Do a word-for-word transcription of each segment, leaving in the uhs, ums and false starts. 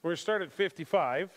We're going to start at fifty-five.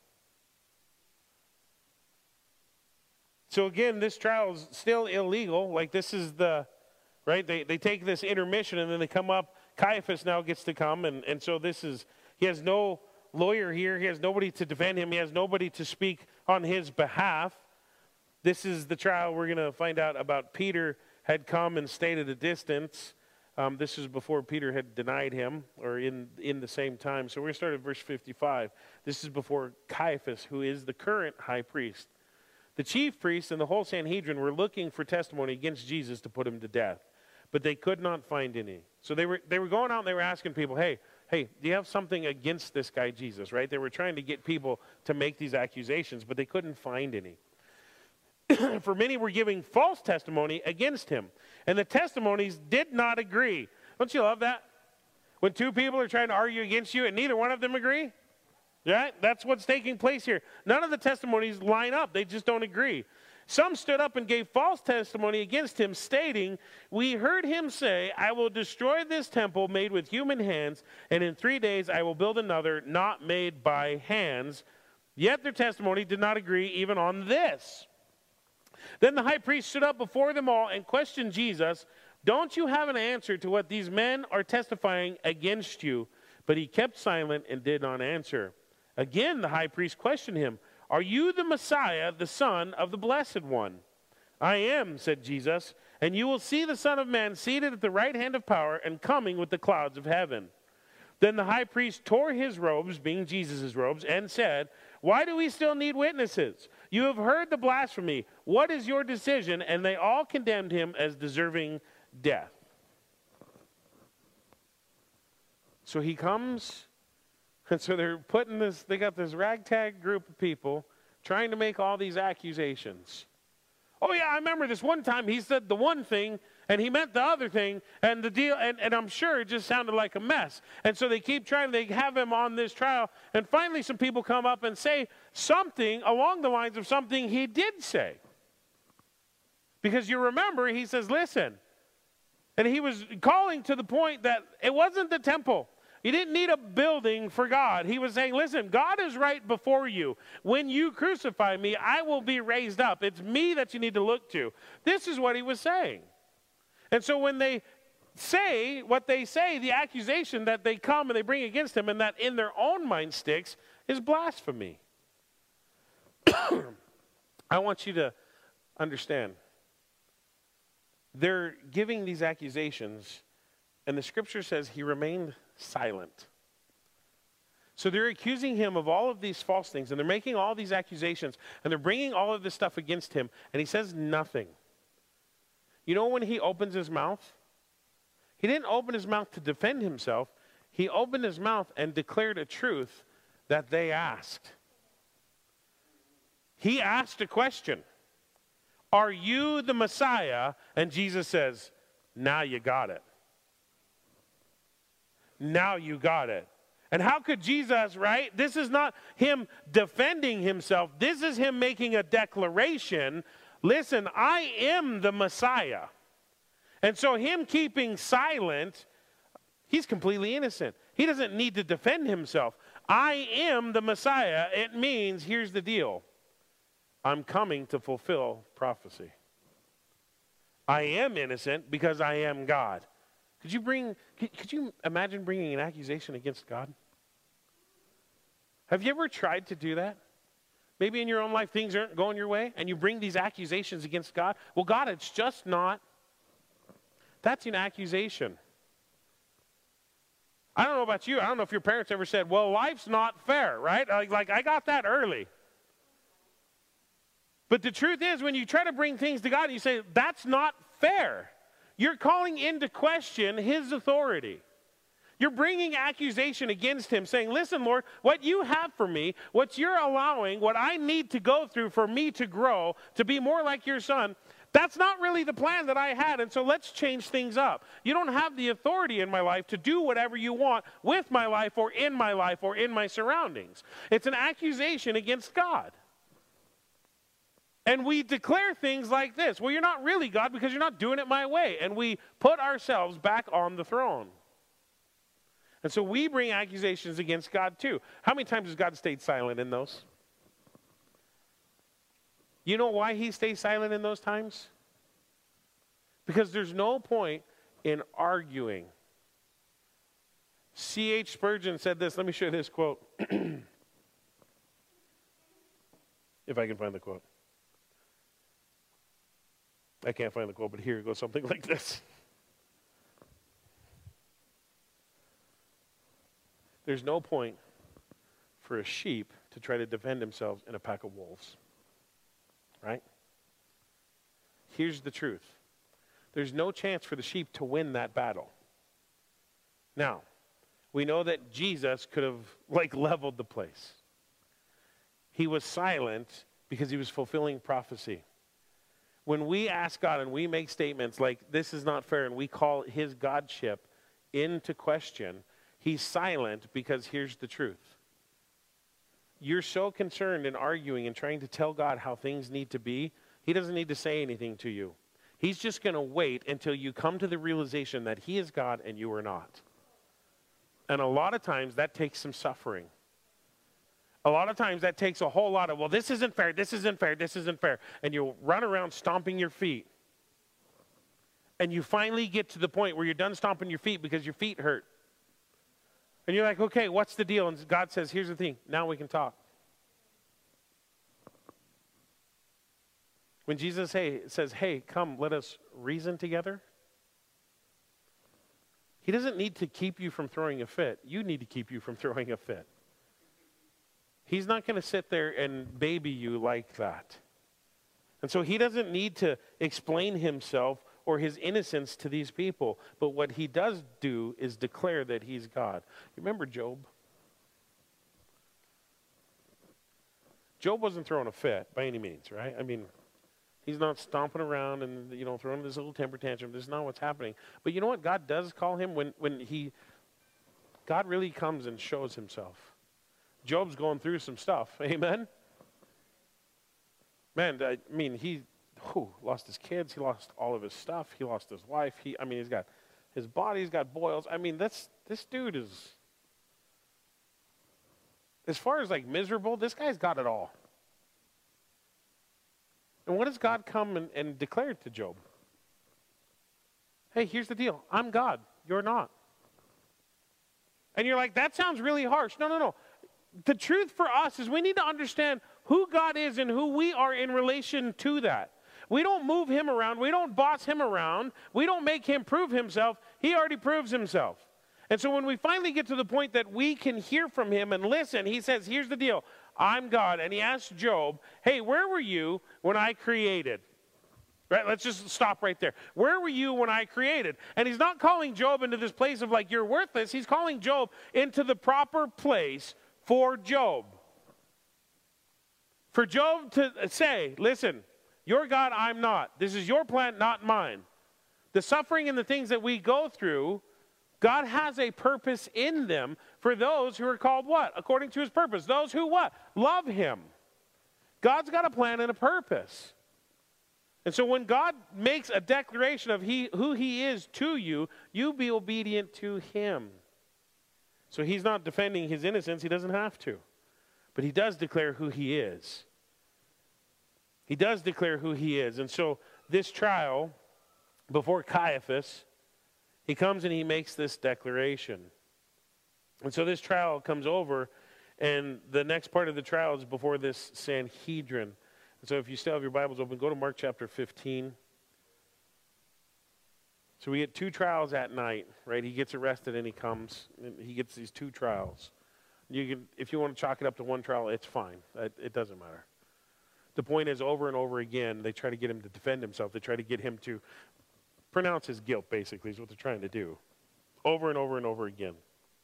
So again, this trial is still illegal. Like this is the, right? They, they take this intermission and then they come up. Caiaphas now gets to come. And, and so this is, he has no lawyer here. He has nobody to defend him. He has nobody to speak on his behalf. This is the trial we're going to find out about. Peter had come and stayed at a distance. Um, this is before Peter had denied him, or in, in the same time. So we're going to start at verse fifty-five. This is before Caiaphas, who is the current high priest. The chief priests and the whole Sanhedrin were looking for testimony against Jesus to put him to death, but they could not find any. So they were they were going out and they were asking people, hey, hey, do you have something against this guy Jesus, right? They were trying to get people to make these accusations, but they couldn't find any. For many were giving false testimony against him, and the testimonies did not agree. Don't you love that? When two people are trying to argue against you and neither one of them agree? Right? That's what's taking place here. None of the testimonies line up. They just don't agree. Some stood up and gave false testimony against him, stating, we heard him say, I will destroy this temple made with human hands, and in three days I will build another not made by hands. Yet their testimony did not agree even on this. Then the high priest stood up before them all and questioned Jesus, don't you have an answer to what these men are testifying against you? But he kept silent and did not answer. Again, the high priest questioned him, are you the Messiah, the Son of the Blessed One? I am, said Jesus, and you will see the Son of Man seated at the right hand of power and coming with the clouds of heaven. Then the high priest tore his robes, being Jesus' robes, and said, why do we still need witnesses? You have heard the blasphemy. What is your decision? And they all condemned him as deserving death. So he comes. And so they're putting this, they got this ragtag group of people trying to make all these accusations. Oh yeah, I remember this one time he said the one thing and he meant the other thing, and the deal, and, and I'm sure it just sounded like a mess. And so they keep trying, they have him on this trial, and finally some people come up and say something along the lines of something he did say. Because you remember, he says, listen, and he was calling to the point that it wasn't the temple. You didn't need a building for God. He was saying, listen, God is right before you. When you crucify me, I will be raised up. It's me that you need to look to. This is what he was saying. And so when they say what they say, the accusation that they come and they bring against him and that in their own mind sticks is blasphemy. I want you to understand. They're giving these accusations, and the scripture says he remained silent. So they're accusing him of all of these false things, and they're making all these accusations, and they're bringing all of this stuff against him, and he says nothing. You know when he opens his mouth? He didn't open his mouth to defend himself. He opened his mouth and declared a truth that they asked. He asked a question. Are you the Messiah? And Jesus says, now you got it. Now you got it. And how could Jesus, right? This is not him defending himself. This is him making a declaration. Listen, I am the Messiah. And so him keeping silent, he's completely innocent. He doesn't need to defend himself. I am the Messiah. It means, here's the deal. I'm coming to fulfill prophecy. I am innocent because I am God. Could you bring, could, could you imagine bringing an accusation against God? Have you ever tried to do that? Maybe in your own life things aren't going your way and you bring these accusations against God. Well, God, it's just not. That's an accusation. I don't know about you. I don't know if your parents ever said, well, life's not fair, right? Like, like I got that early. But the truth is, when you try to bring things to God and you say, that's not fair, you're calling into question his authority. You're bringing accusation against him, saying, listen, Lord, what you have for me, what you're allowing, what I need to go through for me to grow, to be more like your son, that's not really the plan that I had, and so let's change things up. You don't have the authority in my life to do whatever you want with my life or in my life or in my surroundings. It's an accusation against God. And we declare things like this. Well, you're not really God because you're not doing it my way. And we put ourselves back on the throne. And so we bring accusations against God too. How many times has God stayed silent in those? You know why he stays silent in those times? Because there's no point in arguing. C H Spurgeon said this. Let me show you this quote. If I can find the quote. I can't find the quote, but here it goes, something like this. There's no point for a sheep to try to defend himself in a pack of wolves. Right? Here's the truth. There's no chance for the sheep to win that battle. Now, we know that Jesus could have, like, leveled the place. He was silent because he was fulfilling prophecy. When we ask God and we make statements like, this is not fair, and we call his godship into question, he's silent because here's the truth. You're so concerned in arguing and trying to tell God how things need to be, he doesn't need to say anything to you. He's just going to wait until you come to the realization that he is God and you are not. And a lot of times that takes some suffering. A lot of times that takes a whole lot of, well, this isn't fair, this isn't fair, this isn't fair. And you'll run around stomping your feet. And you finally get to the point where you're done stomping your feet because your feet hurt. And you're like, okay, what's the deal? And God says, here's the thing, now we can talk. When Jesus hey, says, hey, come, let us reason together, he doesn't need to keep you from throwing a fit. You need to keep you from throwing a fit. He's not going to sit there and baby you like that. And so he doesn't need to explain himself or his innocence to these people. But what he does do is declare that he's God. You remember Job? Job wasn't throwing a fit by any means, right? I mean, he's not stomping around and, you know, throwing this little temper tantrum. This is not what's happening. But you know what God does call him? When, when he, God really comes and shows himself. Job's going through some stuff. Amen? Man, I mean, he whew, lost his kids. He lost all of his stuff. He lost his wife. He, I mean, he's got his body. He's got boils. I mean, that's, this dude is, as far as like miserable, this guy's got it all. And what does God come and, and declare to Job? Hey, here's the deal. I'm God. You're not. And you're like, that sounds really harsh. No, no, no. The truth for us is we need to understand who God is and who we are in relation to that. We don't move him around. We don't boss him around. We don't make him prove himself. He already proves himself. And so when we finally get to the point that we can hear from him and listen, he says, here's the deal. I'm God. And he asks Job, hey, where were you when I created? Right? Let's just stop right there. Where were you when I created? And he's not calling Job into this place of like, you're worthless. He's calling Job into the proper place for Job. For Job to say, listen, you're God, I'm not. This is your plan, not mine. The suffering and the things that we go through, God has a purpose in them for those who are called what? According to his purpose. Those who what? Love him. God's got a plan and a purpose. And so when God makes a declaration of he, who he is to you, you be obedient to him. So he's not defending his innocence. He doesn't have to. But he does declare who he is. He does declare who he is. And so this trial before Caiaphas, he comes and he makes this declaration. And so this trial comes over, and the next part of the trial is before this Sanhedrin. And so if you still have your Bibles open, go to Mark chapter fifteen. So we get two trials at night, right? He gets arrested and he comes. And he gets these two trials. You can, if you want to chalk it up to one trial, it's fine. It, it doesn't matter. The point is, over and over again, they try to get him to defend himself. They try to get him to pronounce his guilt, basically, is what they're trying to do. Over and over and over again.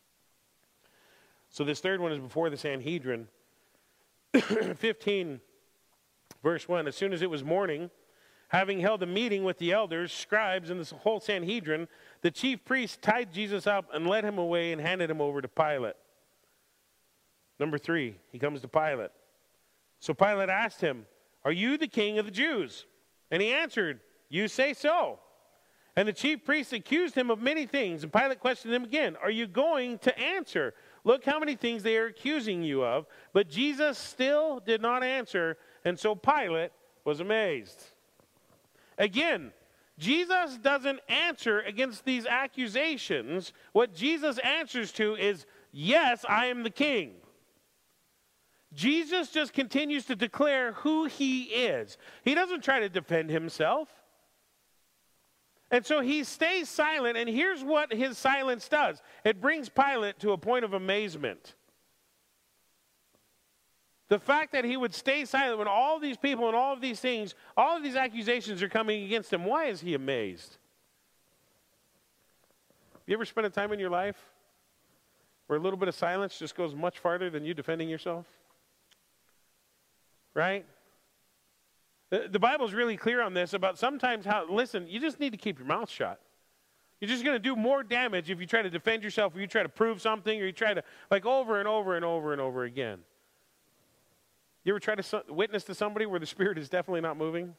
So this third one is before the Sanhedrin. fifteen, verse one. As soon as it was morning, having held a meeting with the elders, scribes, and the whole Sanhedrin, the chief priests tied Jesus up and led him away and handed him over to Pilate. Number three, he comes to Pilate. So Pilate asked him, are you the king of the Jews? And he answered, you say so. And the chief priests accused him of many things. And Pilate questioned him again, are you going to answer? Look how many things they are accusing you of. But Jesus still did not answer, and so Pilate was amazed. Again, Jesus doesn't answer against these accusations. What Jesus answers to is, yes, I am the king. Jesus just continues to declare who he is. He doesn't try to defend himself. And so he stays silent, and here's what his silence does. It brings Pilate to a point of amazement. The fact that he would stay silent when all these people and all of these things, all of these accusations are coming against him, why is he amazed? You ever spent a time in your life where a little bit of silence just goes much farther than you defending yourself? Right? The, the Bible's really clear on this about sometimes how, listen, you just need to keep your mouth shut. You're just going to do more damage if you try to defend yourself, or you try to prove something, or you try to, like, over and over and over and over again. You ever try to so- witness to somebody where the Spirit is definitely not moving?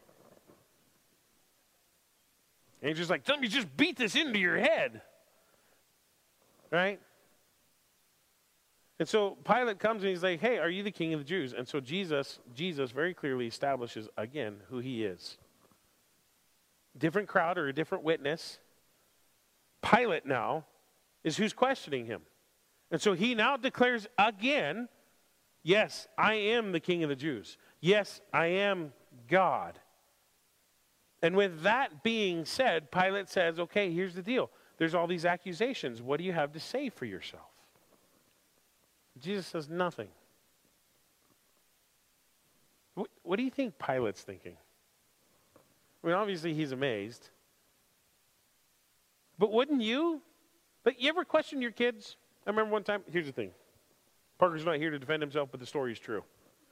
And you're just like, tell me, just beat this into your head. Right? And so Pilate comes and he's like, hey, are you the king of the Jews? And so Jesus, Jesus very clearly establishes again who he is. Different crowd or a different witness. Pilate now is who's questioning him. And so he now declares again, yes, I am the king of the Jews. Yes, I am God. And with that being said, Pilate says, okay, here's the deal. There's all these accusations. What do you have to say for yourself? Jesus says nothing. What, what do you think Pilate's thinking? I mean, obviously he's amazed. But wouldn't you? Like, you ever question your kids? I remember one time, here's the thing. Parker's not here to defend himself, but the story is true.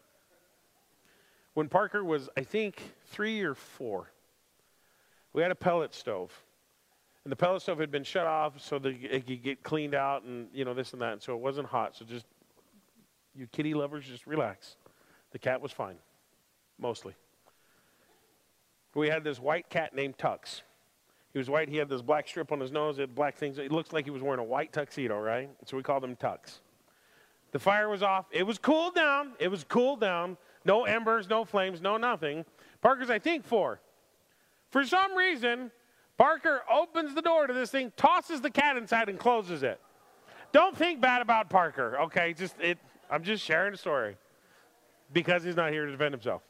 When Parker was, I think, three or four, we had a pellet stove. And the pellet stove had been shut off so that it could get cleaned out and, you know, this and that. And so it wasn't hot. So just, you kitty lovers, just relax. The cat was fine, mostly. We had this white cat named Tux. He was white. He had this black strip on his nose. He had black things. It looked like he was wearing a white tuxedo, right? So we called him Tux. The fire was off. It was cooled down. It was cooled down. No embers, no flames, no nothing. Parker's, I think, four. For some reason, Parker opens the door to this thing, tosses the cat inside, and closes it. Don't think bad about Parker, okay? Just it. I'm just sharing a story because he's not here to defend himself.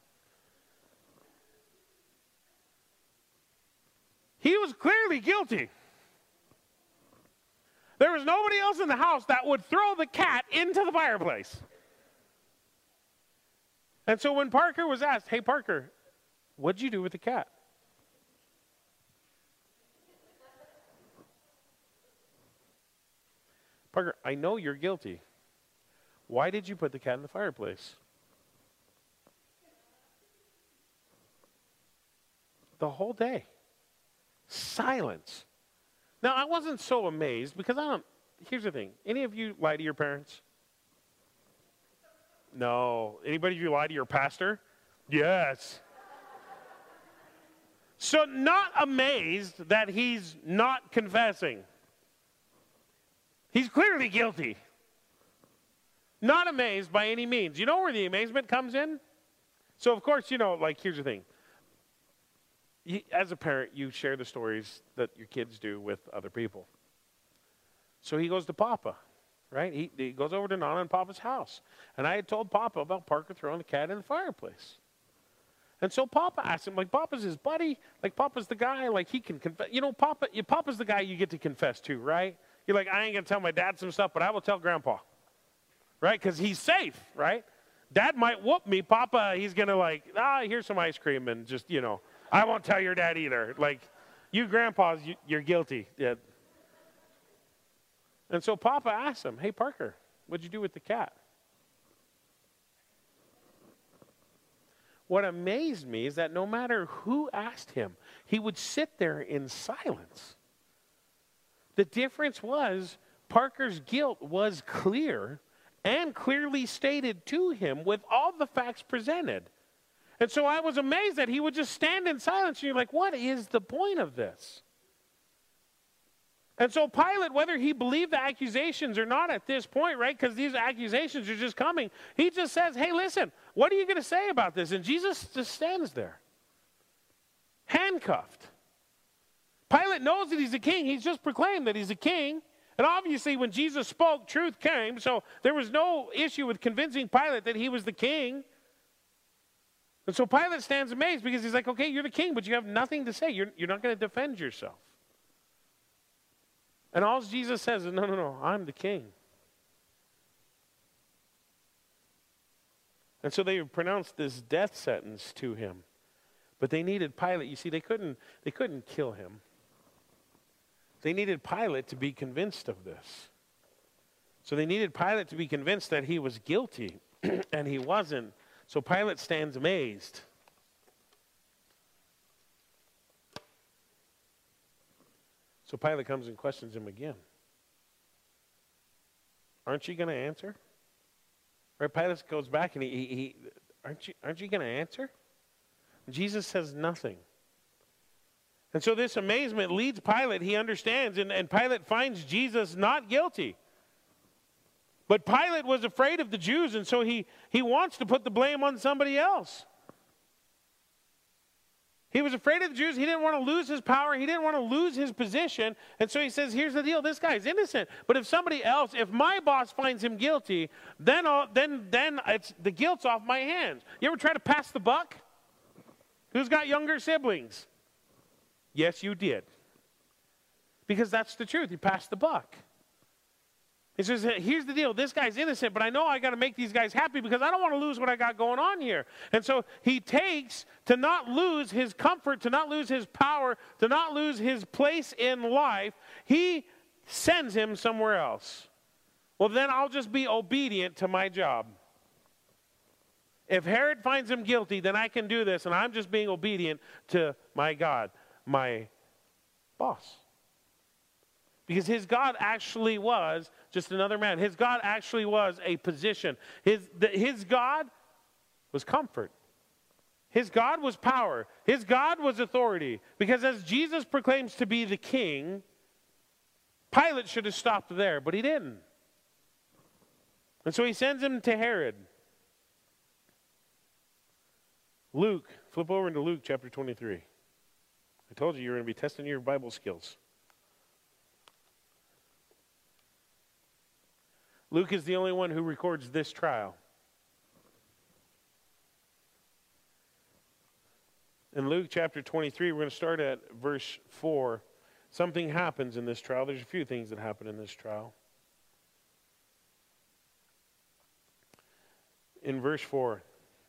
He was clearly guilty. There was nobody else in the house that would throw the cat into the fireplace. And so when Parker was asked, hey, Parker, what'd you do with the cat? Parker, I know you're guilty. Why did you put the cat in the fireplace? The whole day. Silence. Now, I wasn't so amazed because I don't, here's the thing. Any of you lie to your parents? No. Anybody of you lie to your pastor? Yes. So not amazed that he's not confessing. He's clearly guilty. Not amazed by any means. You know where the amazement comes in? So, of course, you know, like, here's the thing. You, as a parent, you share the stories that your kids do with other people. So he goes to Papa, right? He, he goes over to Nana and Papa's house. And I had told Papa about Parker throwing the cat in the fireplace. And so Papa asked him, like, Papa's his buddy. Like, Papa's the guy. Like, he can confess. You know, Papa, you, Papa's the guy you get to confess to, right? You're like, I ain't going to tell my dad some stuff, but I will tell Grandpa, right? Because he's safe, right? Dad might whoop me. Papa, he's going to like, ah, here's some ice cream and just, you know, I won't tell your dad either. Like, you grandpas, you, you're guilty. Yeah. And so Papa asked him, hey, Parker, what'd you do with the cat? What amazed me is that no matter who asked him, he would sit there in silence. The difference was Parker's guilt was clear and clearly stated to him with all the facts presented. And so I was amazed that he would just stand in silence. And you're like, what is the point of this? And so Pilate, whether he believed the accusations or not at this point, right, because these accusations are just coming, he just says, hey, listen, what are you going to say about this? And Jesus just stands there, handcuffed. Pilate knows that he's a king. He's just proclaimed that he's a king. And obviously when Jesus spoke, truth came. So there was no issue with convincing Pilate that he was the king. And so Pilate stands amazed because he's like, okay, you're the king, but you have nothing to say. You're, you're not going to defend yourself. And all Jesus says is, no, no, no, I'm the king. And so they pronounced this death sentence to him. But they needed Pilate. You see, they couldn't, they couldn't kill him. They needed Pilate to be convinced of this. So they needed Pilate to be convinced that he was guilty, and he wasn't. So Pilate stands amazed. So Pilate comes and questions him again. Aren't you going to answer? Right? Pilate goes back and he, he, he aren't you, aren't you going to answer? Jesus says nothing. And so this amazement leads Pilate. He understands, and, and Pilate finds Jesus not guilty. But Pilate was afraid of the Jews, and so he, he wants to put the blame on somebody else. He was afraid of the Jews. He didn't want to lose his power. He didn't want to lose his position. And so he says, here's the deal. This guy's innocent. But if somebody else, if my boss finds him guilty, then, I'll, then, then it's, the guilt's off my hands. You ever try to pass the buck? Who's got younger siblings? Yes, you did. Because that's the truth. You passed the buck. He says, here's the deal. This guy's innocent, but I know I got to make these guys happy because I don't want to lose what I got going on here. And so he takes to not lose his comfort, to not lose his power, to not lose his place in life. He sends him somewhere else. Well, then I'll just be obedient to my job. If Herod finds him guilty, then I can do this, and I'm just being obedient to my God, my boss. Because his God actually was just another man. His God actually was a position. His, the, his God was comfort. His God was power. His God was authority. Because as Jesus proclaims to be the king, Pilate should have stopped there, but he didn't. And so he sends him to Herod. Luke, flip over into Luke chapter twenty-three. I told you you were going to be testing your Bible skills. Luke is the only one who records this trial. In Luke chapter twenty-three, we're going to start at verse four. Something happens in this trial. There's a few things that happen in this trial. In verse four,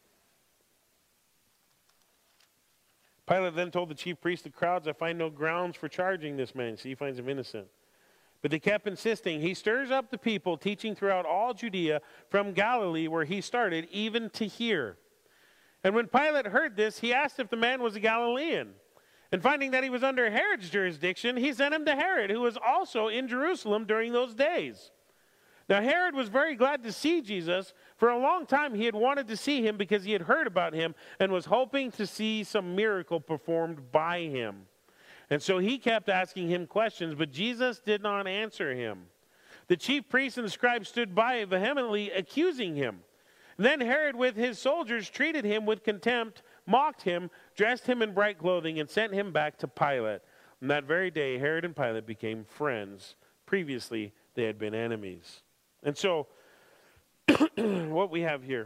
Pilate then told the chief priests, the crowds, I find no grounds for charging this man. See, he finds him innocent. But they kept insisting. He stirs up the people, teaching throughout all Judea, from Galilee, where he started, even to here. And when Pilate heard this, he asked if the man was a Galilean. And finding that he was under Herod's jurisdiction, he sent him to Herod, who was also in Jerusalem during those days. Now Herod was very glad to see Jesus. For a long time he had wanted to see him because he had heard about him and was hoping to see some miracle performed by him. And so he kept asking him questions, but Jesus did not answer him. The chief priests and the scribes stood by, vehemently accusing him. Then Herod with his soldiers treated him with contempt, mocked him, dressed him in bright clothing, and sent him back to Pilate. And that very day Herod and Pilate became friends. Previously they had been enemies. And so what we have here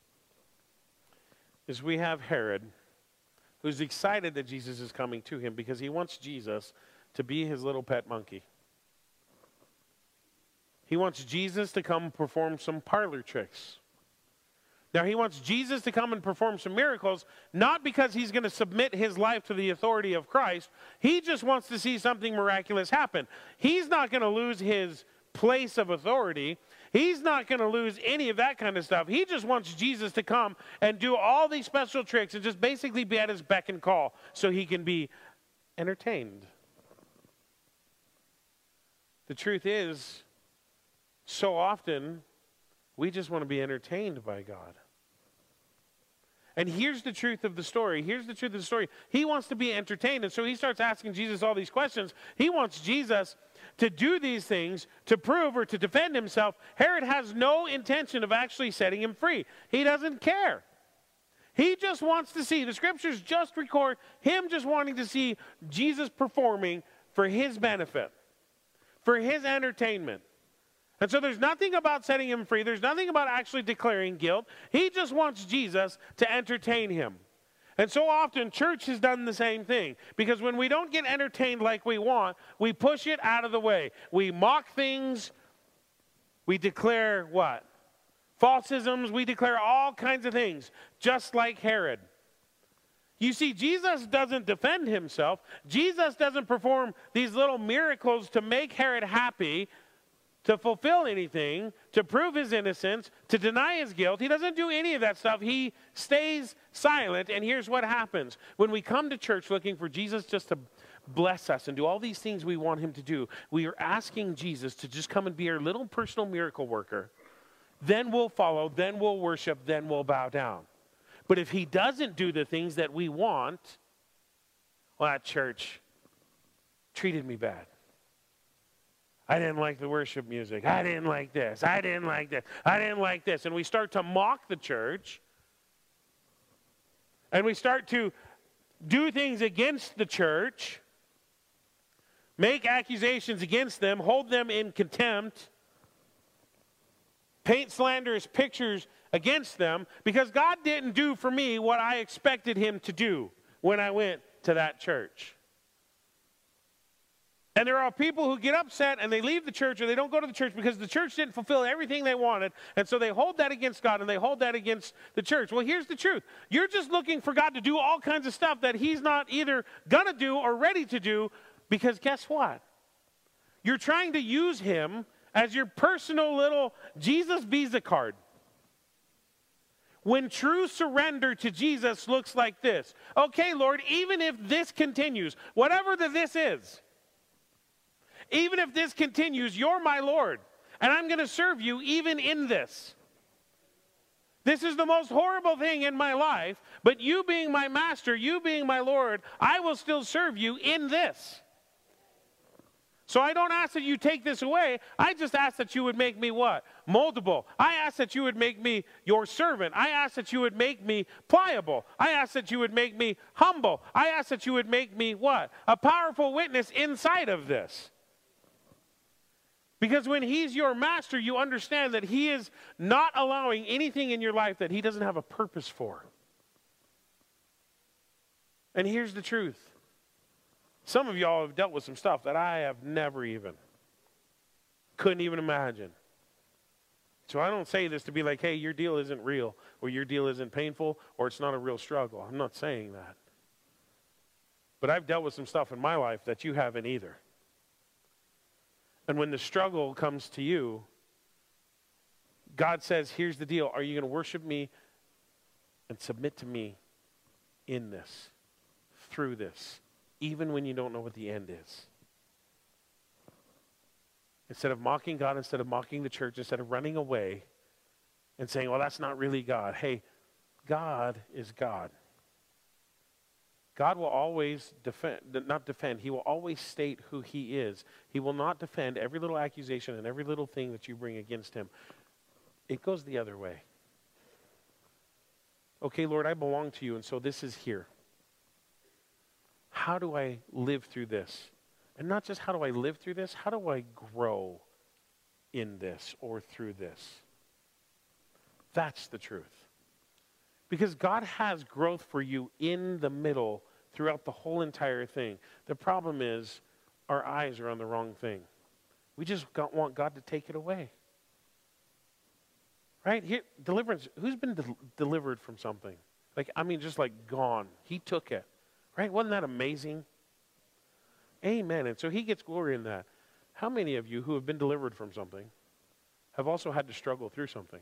is we have Herod, who's excited that Jesus is coming to him because he wants Jesus to be his little pet monkey. He wants Jesus to come perform some parlor tricks. Now, he wants Jesus to come and perform some miracles, not because he's going to submit his life to the authority of Christ. He just wants to see something miraculous happen. He's not going to lose his place of authority. He's not going to lose any of that kind of stuff. He just wants Jesus to come and do all these special tricks and just basically be at his beck and call so he can be entertained. The truth is, so often we just want to be entertained by God. And here's the truth of the story. Here's the truth of the story. He wants to be entertained. And so he starts asking Jesus all these questions. He wants Jesus to do these things to prove or to defend himself. Herod has no intention of actually setting him free. He doesn't care. He just wants to see, the scriptures just record him just wanting to see Jesus performing for his benefit, for his entertainment. And so there's nothing about setting him free. There's nothing about actually declaring guilt. He just wants Jesus to entertain him. And so often, church has done the same thing. Because when we don't get entertained like we want, we push it out of the way. We mock things. We declare what? Falsisms. We declare all kinds of things, just like Herod. You see, Jesus doesn't defend himself. Jesus doesn't perform these little miracles to make Herod happy, to fulfill anything, to prove his innocence, to deny his guilt. He doesn't do any of that stuff. He stays silent, and here's what happens. When we come to church looking for Jesus just to bless us and do all these things we want him to do, we are asking Jesus to just come and be our little personal miracle worker. Then we'll follow, then we'll worship, then we'll bow down. But if he doesn't do the things that we want, well, that church treated me bad. I didn't like the worship music. I didn't like this. I didn't like this. I didn't like this. And we start to mock the church. And we start to do things against the church. Make accusations against them. Hold them in contempt. Paint slanderous pictures against them. Because God didn't do for me what I expected him to do when I went to that church. And there are people who get upset and they leave the church or they don't go to the church because the church didn't fulfill everything they wanted. And so they hold that against God and they hold that against the church. Well, here's the truth. You're just looking for God to do all kinds of stuff that he's not either going to do or ready to do, because guess what? You're trying to use him as your personal little Jesus Visa card. When true surrender to Jesus looks like this. Okay, Lord, even if this continues, whatever the this is, even if this continues, you're my Lord, and I'm going to serve you even in this. This is the most horrible thing in my life, but you being my master, you being my Lord, I will still serve you in this. So I don't ask that you take this away. I just ask that you would make me what? Moldable. I ask that you would make me your servant. I ask that you would make me pliable. I ask that you would make me humble. I ask that you would make me what? A powerful witness inside of this. Because when he's your master, you understand that he is not allowing anything in your life that he doesn't have a purpose for. And here's the truth. Some of y'all have dealt with some stuff that I have never even, couldn't even imagine. So I don't say this to be like, hey, your deal isn't real, or your deal isn't painful, or it's not a real struggle. I'm not saying that. But I've dealt with some stuff in my life that you haven't either. And when the struggle comes to you, God says, here's the deal. Are you going to worship me and submit to me in this, through this, even when you don't know what the end is? Instead of mocking God, instead of mocking the church, instead of running away and saying, well, that's not really God. Hey, God is God. God will always defend, not defend, he will always state who he is. He will not defend every little accusation and every little thing that you bring against him. It goes the other way. Okay, Lord, I belong to you, and so this is here. How do I live through this? And not just how do I live through this, how do I grow in this or through this? That's the truth. Because God has growth for you in the middle throughout the whole entire thing. The problem is our eyes are on the wrong thing. We just got, want God to take it away. Right? Here, deliverance. Who's been de- delivered from something? Like, I mean, just like gone. He took it. Right? Wasn't that amazing? Amen. And so he gets glory in that. How many of you who have been delivered from something have also had to struggle through something?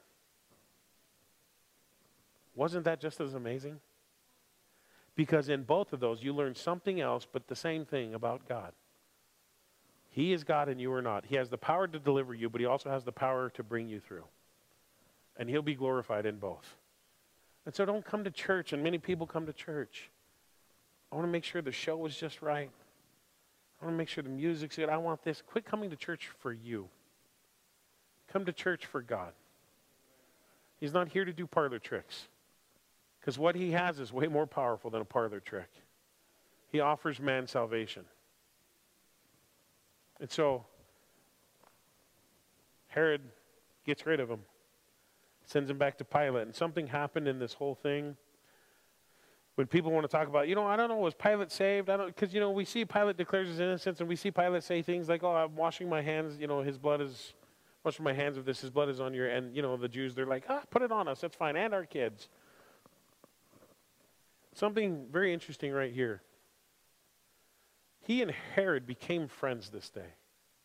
Wasn't that just as amazing? Because in both of those, you learn something else, but the same thing about God. He is God and you are not. He has the power to deliver you, but he also has the power to bring you through. And he'll be glorified in both. And so don't come to church, and many people come to church. I want to make sure the show is just right. I want to make sure the music's good. I want this. Quit coming to church for you. Come to church for God. He's not here to do parlor tricks. Because what he has is way more powerful than a parlor trick. He offers man salvation. And so, Herod gets rid of him. Sends him back to Pilate. And something happened in this whole thing. When people want to talk about, you know, I don't know, was Pilate saved? I don't, because, you know, we see Pilate declares his innocence, and we see Pilate say things like, oh, I'm washing my hands, you know, his blood is, washing my hands of this, his blood is on your, and, you know, the Jews, they're like, ah, put it on us, that's fine, and our kids. Something very interesting right here. He and Herod became friends this day.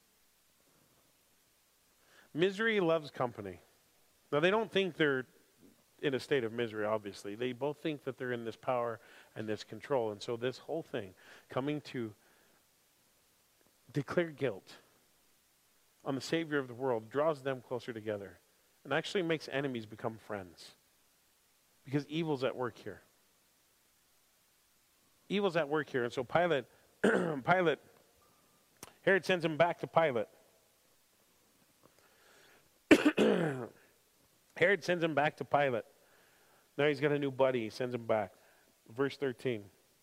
Misery loves company. Now, they don't think they're in a state of misery, obviously. They both think that they're in this power and this control. And so this whole thing, coming to declare guilt on the Savior of the world, draws them closer together and actually makes enemies become friends. Because evil's at work here. Evil's at work here. And so Pilate, Pilate, Herod sends him back to Pilate. Herod sends him back to Pilate. Now he's got a new buddy. He sends him back. Verse thirteen.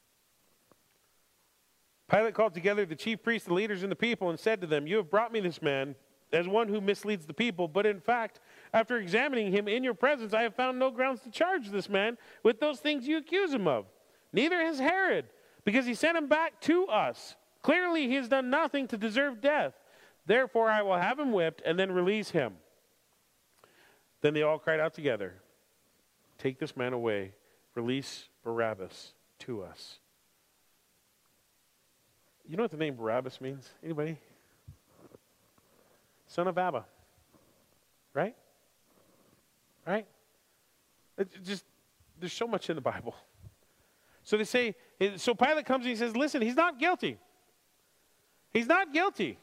Pilate called together the chief priests, the leaders, and the people and said to them, you have brought me this man as one who misleads the people. But in fact, after examining him in your presence, I have found no grounds to charge this man with those things you accuse him of. Neither has Herod, because he sent him back to us. Clearly he has done nothing to deserve death. Therefore I will have him whipped and then release him. Then they all cried out together, take this man away, release Barabbas to us. You know what the name Barabbas means? Anybody? Son of Abba. Right? Right? It just, there's so much in the Bible. So they say, so Pilate comes and he says, listen, he's not guilty. He's not guilty.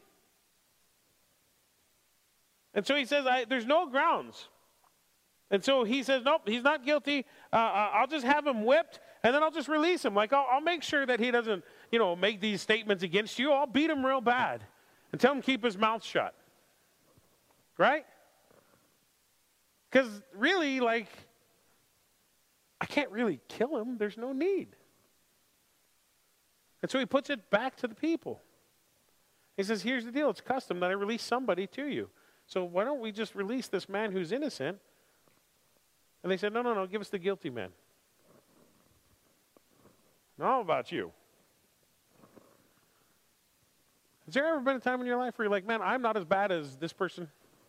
And so he says, I, there's no grounds. And so he says, nope, he's not guilty. Uh, I'll just have him whipped, and then I'll just release him. Like, I'll, I'll make sure that he doesn't, you know, make these statements against you. I'll beat him real bad and tell him to keep his mouth shut. Right? Because really, like, I can't really kill him. There's no need. And so he puts it back to the people. He says, here's the deal. It's custom that I release somebody to you. So why don't we just release this man who's innocent? And they said, no, no, no, give us the guilty man. Now, how about you? Has there ever been a time in your life where you're like, man, I'm not as bad as this person?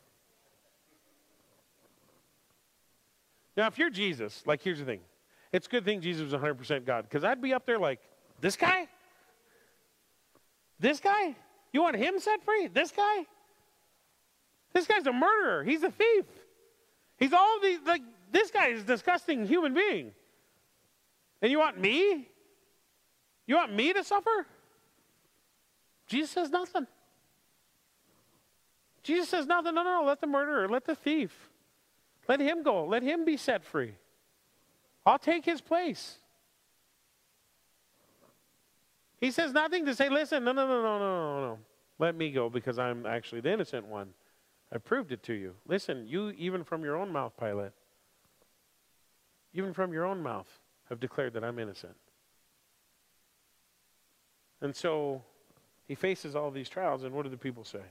Now, if you're Jesus, like, here's the thing. It's a good thing Jesus was one hundred percent God, because I'd be up there like, this guy? This guy? You want him set free? This guy? This guy's a murderer. He's a thief. He's all these, like, this guy is a disgusting human being. And you want me? You want me to suffer? Jesus says nothing. Jesus says nothing. No, no, no, let the murderer, let the thief, let him go. Let him be set free. I'll take his place. He says nothing to say, listen, no, no, no, no, no, no, no. Let me go because I'm actually the innocent one. I proved it to you. Listen, you, even from your own mouth, Pilate, even from your own mouth, have declared that I'm innocent. And so he faces all these trials, and what do the people say?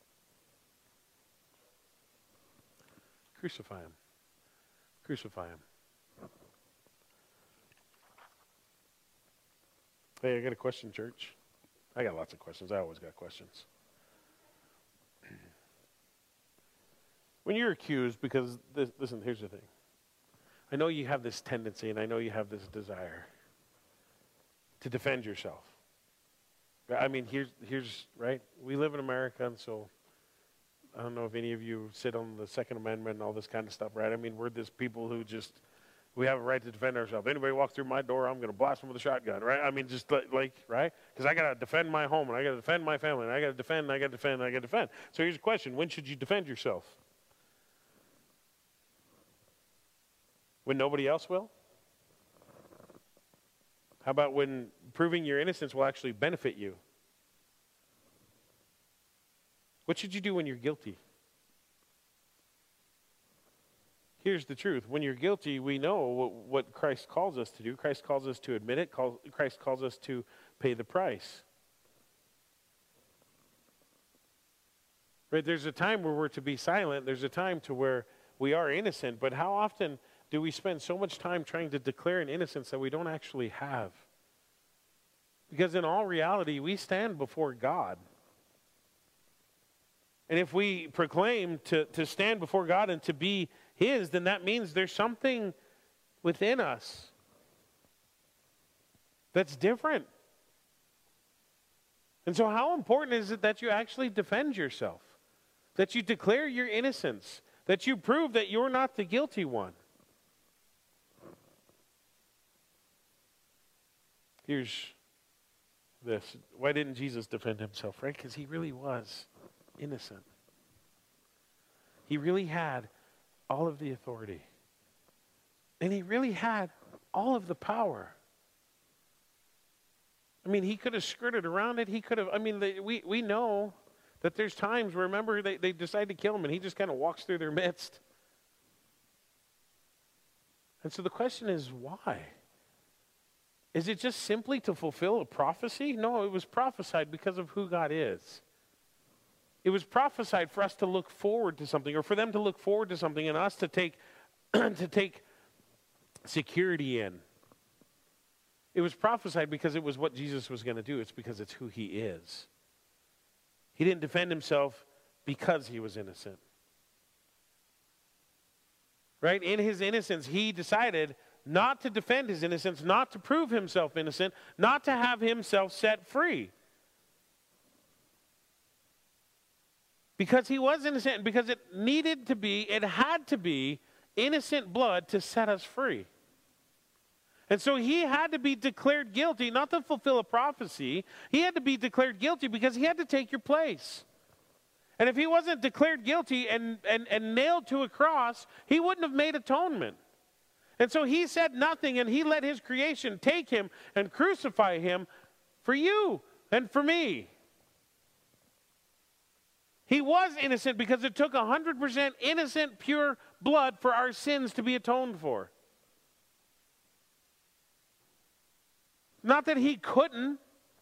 Crucify him. Crucify him. Hey, I got a question, church. I got lots of questions. I always got questions. When you're accused, because, this, listen, here's the thing. I know you have this tendency, and I know you have this desire to defend yourself. I mean, here's, here's, right? We live in America, and so I don't know if any of you sit on the Second Amendment and all this kind of stuff, right? I mean, we're this people who just, we have a right to defend ourselves. Anybody walk through my door, I'm going to blast them with a shotgun, right? I mean, just like, right? Because I got to defend my home, and I got to defend my family, and I got to defend, and I got to defend, and I got to defend. So here's a question. When should you defend yourself? when nobody else will? How about when proving your innocence will actually benefit you? What should you do when you're guilty? Here's the truth. When you're guilty, we know what, what Christ calls us to do. Christ calls us to admit it. Call, Christ calls us to pay the price. Right? There's a time where we're to be silent. There's a time to where we are innocent. But how often do we spend so much time trying to declare an innocence that we don't actually have? Because in all reality, we stand before God. And if we proclaim to, to stand before God and to be His, then that means there's something within us that's different. And so how important is it that you actually defend yourself? That you declare your innocence? That you prove that you're not the guilty one? Here's this. Why didn't Jesus defend himself, right? Because he really was innocent. He really had all of the authority. And he really had all of the power. I mean, he could have skirted around it. He could have, I mean, they, we, we know that there's times, where, remember, they, they decide to kill him and he just kind of walks through their midst. And so the question is, why? Is it just simply to fulfill a prophecy? No, it was prophesied because of who God is. It was prophesied for us to look forward to something, or for them to look forward to something, and us to take to take security in. It was prophesied because it was what Jesus was going to do. It's because it's who he is. He didn't defend himself because he was innocent. Right? In his innocence, he decided not to defend his innocence, not to prove himself innocent, not to have himself set free. Because he was innocent, and because it needed to be, it had to be innocent blood to set us free. And so he had to be declared guilty, not to fulfill a prophecy. He had to be declared guilty because he had to take your place. And if he wasn't declared guilty and, and, and nailed to a cross, he wouldn't have made atonement. And so he said nothing, and he let his creation take him and crucify him for you and for me. He was innocent because it took one hundred percent innocent, pure blood for our sins to be atoned for. Not that he couldn't,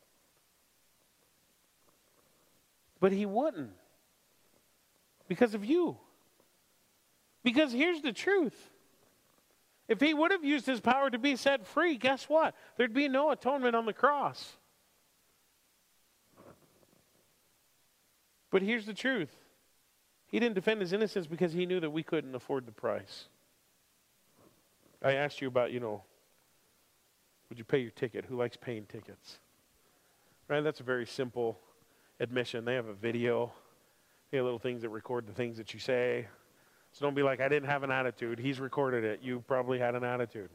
but he wouldn't. Because of you. Because here's the truth. If he would have used his power to be set free, guess what? There'd be no atonement on the cross. But here's the truth. He didn't defend his innocence because he knew that we couldn't afford the price. I asked you about, you know, would you pay your ticket? Who likes paying tickets? Right? That's a very simple admission. They have a video. They have little things that record the things that you say. So don't be like, I didn't have an attitude. He's recorded it. You probably had an attitude.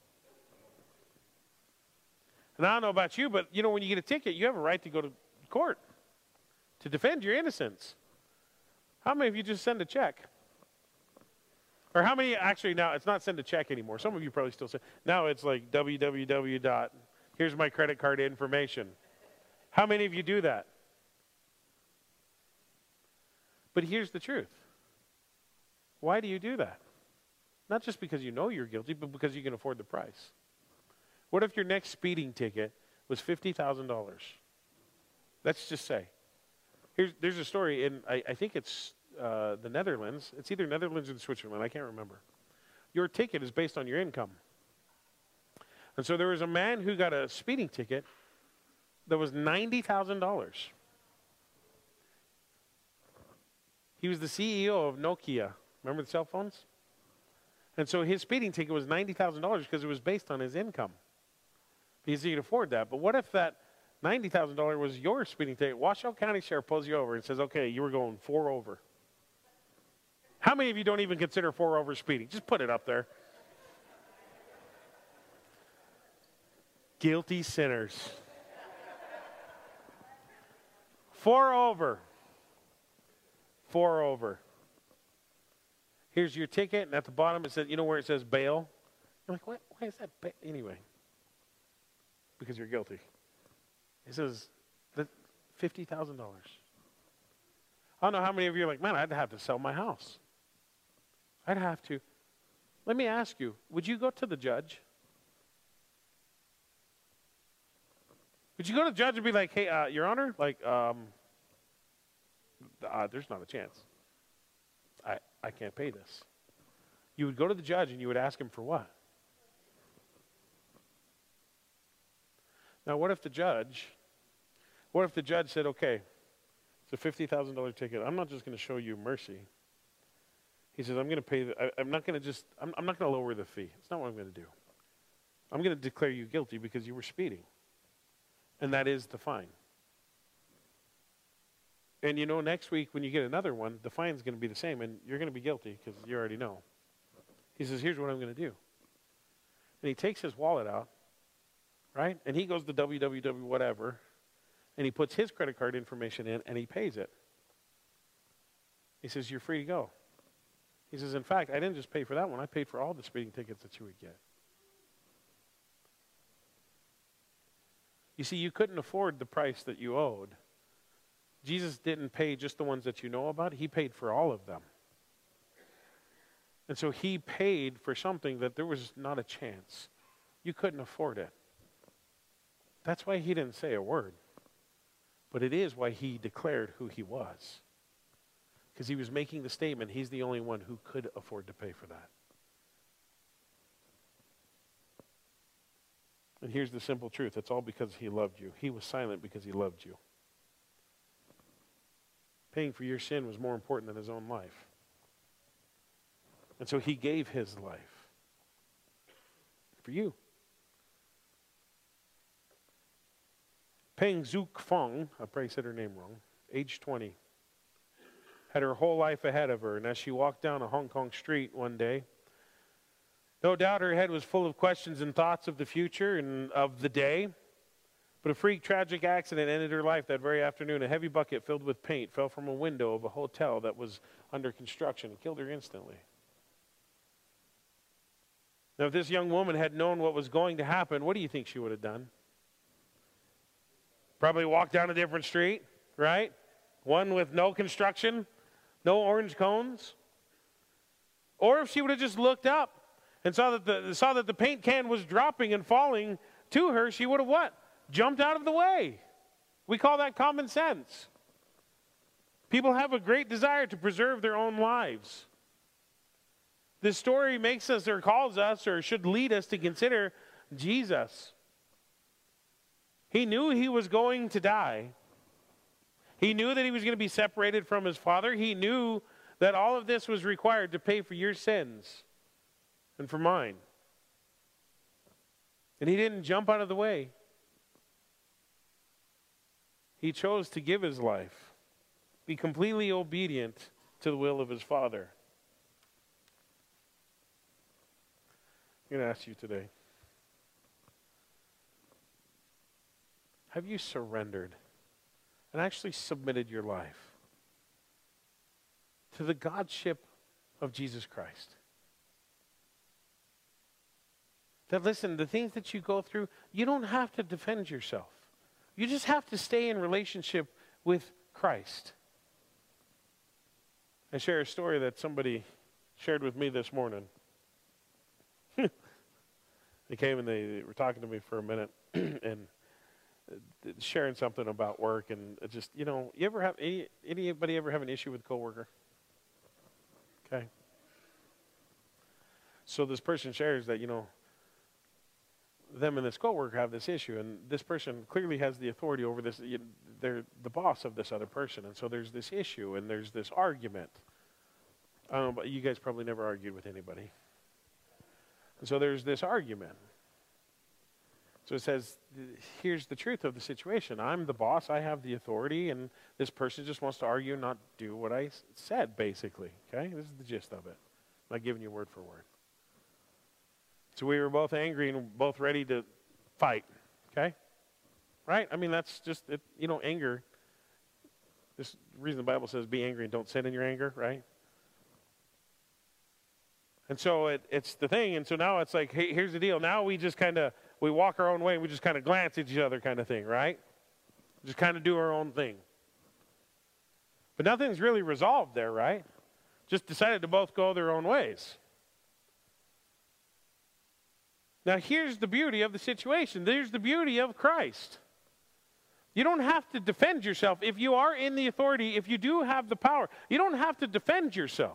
And I don't know about you, but, you know, when you get a ticket, you have a right to go to court to defend your innocence. How many of you just send a check? Or how many, actually now, it's not send a check anymore. Some of you probably still send. Now it's like www dot, here's my credit card information. How many of you do that? But here's the truth. Why do you do that? Not just because you know you're guilty, but because you can afford the price. What if your next speeding ticket was fifty thousand dollars? Let's just say. Here's, there's a story in, I, I think it's uh, the Netherlands. It's either Netherlands or Switzerland. I can't remember. Your ticket is based on your income. And so there was a man who got a speeding ticket that was ninety thousand dollars. He was the C E O of Nokia. Remember the cell phones? And so his speeding ticket was ninety thousand dollars because it was based on his income. Because he could afford that. But what if that ninety thousand dollars was your speeding ticket? Washoe County Sheriff pulls you over and says, okay, you were going four over. How many of you don't even consider four over speeding? Just put it up there. Guilty sinners. Four over. Four over. Here's your ticket, and at the bottom it says, you know where it says bail? You're like, what? Why is that? Ba-? Anyway, because you're guilty. He says, that fifty thousand dollars. I don't know how many of you are like, man, I'd have to sell my house. I'd have to. Let me ask you, would you go to the judge? Would you go to the judge and be like, hey, uh, Your Honor, like, um, uh, there's not a chance. I, I can't pay this. You would go to the judge and you would ask him for what? Now, what if the judge, what if the judge said, okay, it's a fifty thousand dollars ticket. I'm not just going to show you mercy. He says, I'm going to pay, the, I, I'm not going to just, I'm, I'm not going to lower the fee. It's not what I'm going to do. I'm going to declare you guilty because you were speeding. And that is the fine. And you know, next week when you get another one, the fine's going to be the same, and you're going to be guilty because you already know. He says, here's what I'm going to do. And he takes his wallet out, right? And he goes to w w w whatever, and he puts his credit card information in, and he pays it. He says, you're free to go. He says, in fact, I didn't just pay for that one. I paid for all the speeding tickets that you would get. You see, you couldn't afford the price that you owed. Jesus didn't pay just the ones that you know about. He paid for all of them. And so he paid for something that there was not a chance. You couldn't afford it. That's why he didn't say a word. But it is why he declared who he was. Because he was making the statement, he's the only one who could afford to pay for that. And here's the simple truth. It's all because he loved you. He was silent because he loved you. Paying for your sin was more important than his own life. And so he gave his life for you. Peng Zuk Fong, I probably said her name wrong, age twenty, had her whole life ahead of her. And as she walked down a Hong Kong street one day, no doubt her head was full of questions and thoughts of the future and of the day. But a freak, tragic accident ended her life that very afternoon. A heavy bucket filled with paint fell from a window of a hotel that was under construction and killed her instantly. Now, if this young woman had known what was going to happen, what do you think she would have done? Probably walked down a different street, right? One with no construction, no orange cones. Or if she would have just looked up and saw that the, saw that the paint can was dropping and falling to her, she would have what? Jumped out of the way. We call that common sense. People have a great desire to preserve their own lives. This story makes us or calls us or should lead us to consider Jesus. He knew he was going to die. He knew that he was going to be separated from his Father. He knew that all of this was required to pay for your sins and for mine. And he didn't jump out of the way. He chose to give his life, be completely obedient to the will of his Father. I'm going to ask you today, have you surrendered and actually submitted your life to the Godship of Jesus Christ? That, listen, the things that you go through, you don't have to defend yourself. You just have to stay in relationship with Christ. I share a story that somebody shared with me this morning. They came and they were talking to me for a minute and sharing something about work, and just, you know, you ever have any, anybody ever have an issue with a coworker? Okay. So this person shares that, you know, them and this coworker have this issue, and this person clearly has the authority over this. You, they're the boss of this other person, and so there's this issue, and there's this argument. I don't know, but you guys probably never argued with anybody. And so there's this argument. So it says, here's the truth of the situation. I'm the boss. I have the authority, and this person just wants to argue and not do what I said, basically. Okay? This is the gist of it. I'm not giving you word for word. So we were both angry and both ready to fight. Okay? Right? I mean, that's just, it, you know, anger. This reason the Bible says be angry and don't sin in your anger, right? And so it, it's the thing. And so now it's like, hey, here's the deal. Now we just kind of, we walk our own way. And we just kind of glance at each other kind of thing, right? Just kind of do our own thing. But nothing's really resolved there, right? Just decided to both go their own ways. Now here's the beauty of the situation. There's the beauty of Christ. You don't have to defend yourself. If you are in the authority, if you do have the power, you don't have to defend yourself.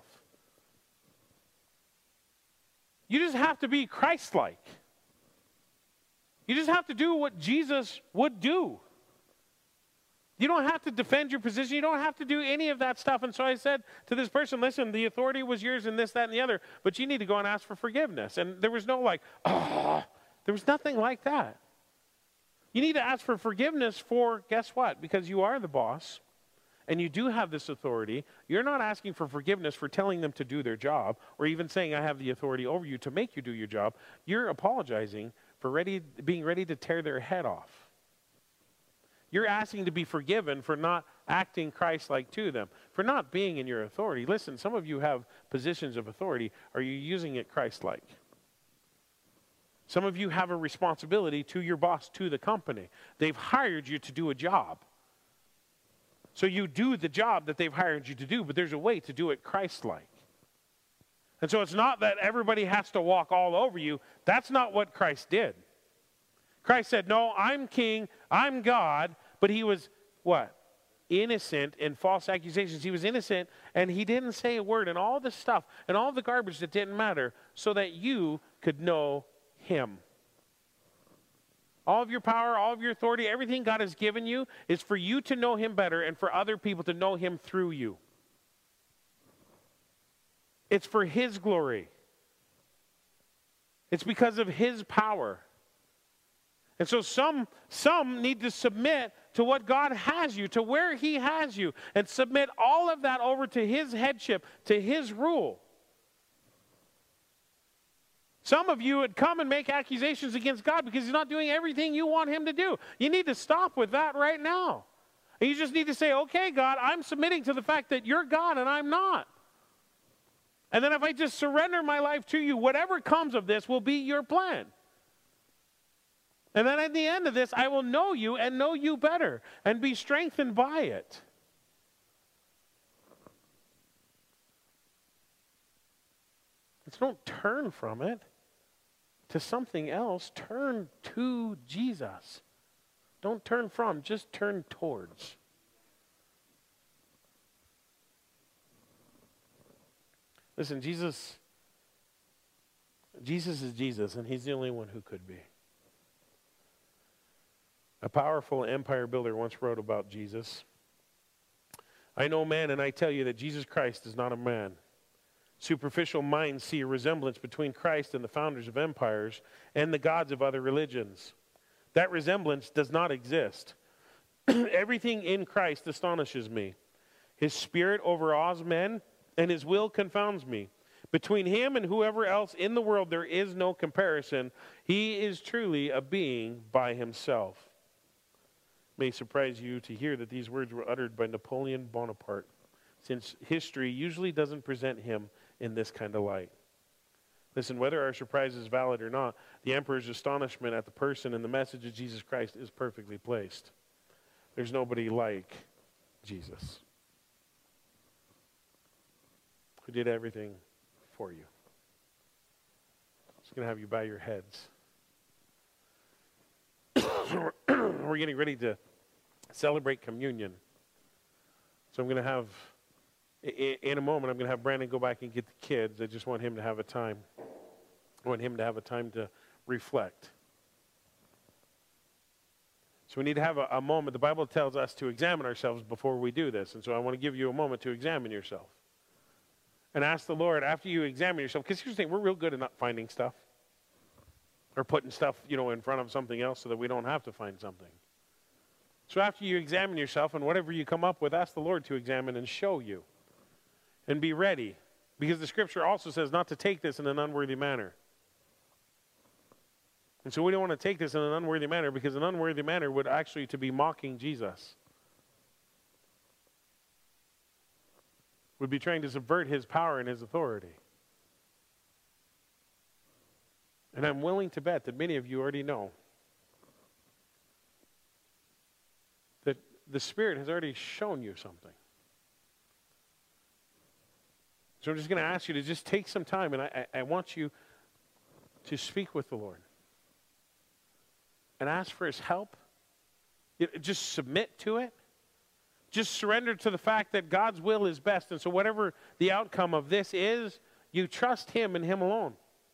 You just have to be Christ-like. You just have to do what Jesus would do. You don't have to defend your position. You don't have to do any of that stuff. And so I said to this person, listen, the authority was yours and this, that, and the other, but you need to go and ask for forgiveness. And there was no like, oh, there was nothing like that. You need to ask for forgiveness for, guess what? Because you are the boss and you do have this authority. You're not asking for forgiveness for telling them to do their job or even saying I have the authority over you to make you do your job. You're apologizing for ready, being ready to tear their head off. You're asking to be forgiven for not acting Christ-like to them, for not being in your authority. Listen, some of you have positions of authority. Are you using it Christ-like? Some of you have a responsibility to your boss, to the company. They've hired you to do a job. So you do the job that they've hired you to do, but there's a way to do it Christ-like. And so it's not that everybody has to walk all over you. That's not what Christ did. Christ said, no, I'm king, I'm God, but he was what? Innocent in false accusations. He was innocent, and he didn't say a word, and all this stuff, and all the garbage that didn't matter, so that you could know him. All of your power, all of your authority, everything God has given you is for you to know him better and for other people to know him through you. It's for his glory. It's because of his power. And so some, some need to submit to what God has you, to where he has you, and submit all of that over to his headship, to his rule. Some of you would come and make accusations against God because he's not doing everything you want him to do. You need to stop with that right now. And you just need to say, okay, God, I'm submitting to the fact that you're God and I'm not. And then if I just surrender my life to you, whatever comes of this will be your plan. And then at the end of this, I will know you and know you better and be strengthened by it. So don't turn from it to something else. Turn to Jesus. Don't turn from, just turn towards. Listen, Jesus, Jesus is Jesus, and he's the only one who could be. A powerful empire builder once wrote about Jesus. I know man, and I tell you that Jesus Christ is not a man. Superficial minds see a resemblance between Christ and the founders of empires and the gods of other religions. That resemblance does not exist. Everything in Christ astonishes me. His spirit overawes men, and his will confounds me. Between him and whoever else in the world, there is no comparison. He is truly a being by himself. It may surprise you to hear that these words were uttered by Napoleon Bonaparte, since history usually doesn't present him in this kind of light. Listen, whether our surprise is valid or not, the emperor's astonishment at the person and the message of Jesus Christ is perfectly placed. There's nobody like Jesus, who did everything for you. I'm just going to have you bow your heads. We're getting ready to celebrate communion. So I'm going to have, in a moment, I'm going to have Brandon go back and get the kids. I just want him to have a time. I want him to have a time to reflect. So we need to have a, a moment. The Bible tells us to examine ourselves before we do this. And so I want to give you a moment to examine yourself. And ask the Lord, after you examine yourself, because here's the thing, we're real good at not finding stuff. Or putting stuff, you know, in front of something else so that we don't have to find something. So after you examine yourself and whatever you come up with, ask the Lord to examine and show you. And be ready. Because the scripture also says not to take this in an unworthy manner. And so we don't want to take this in an unworthy manner, because an unworthy manner would actually to be mocking Jesus. Would be trying to subvert his power and his authority. And I'm willing to bet that many of you already know that the Spirit has already shown you something. So I'm just going to ask you to just take some time, and I, I, I want you to speak with the Lord and ask for His help. You know, just submit to it. Just surrender to the fact that God's will is best. And so whatever the outcome of this is, you trust Him and Him alone.